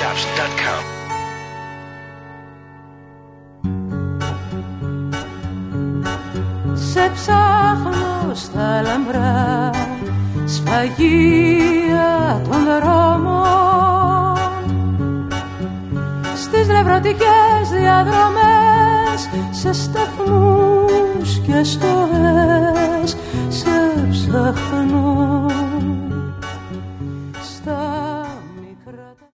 Radiocaps.com. Σε ψάχνω στα λαμπρά σφαγεία των δρόμων, στις νευρωτικές διαδρομές, σε σταθμούς και στοές σε ψάχνω.